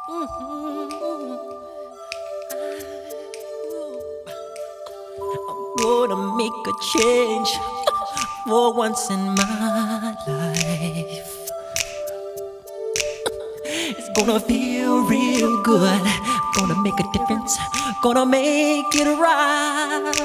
Mhm. I'm gonna make a change for once in my life. It's gonna feel real good. Gonna make a difference. Gonna make it right.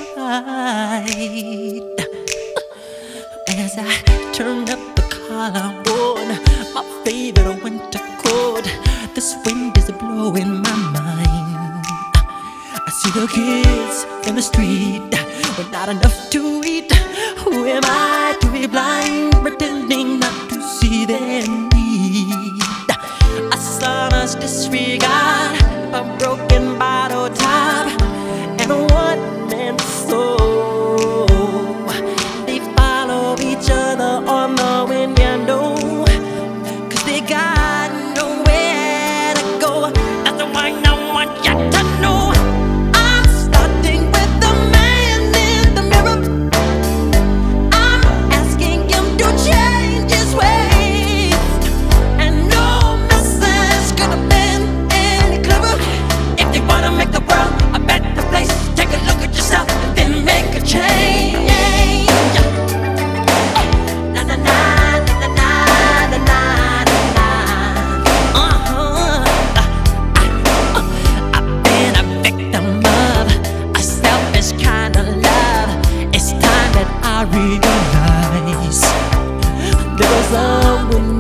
As I turn up the collarbone, my favorite winter coat. This wind is blowing my mind. I see the kids in the street with not enough to eat. Who am I to be blind, pretending not to see their need? A sonorous disregard, a broken bottle top, and a one-man soul. They follow each other on the wind, you know, 'cause they got nowhere to go. That's why I want you to know. I'm starting with the man in the mirror. I'm asking him to change his ways, and no message could have been any clearer. If you wanna make the world a better place, take a look at yourself, then make a change. Na na na na na na na na. I've been a victim of a selfish kind of love. It's time that I realize there's someone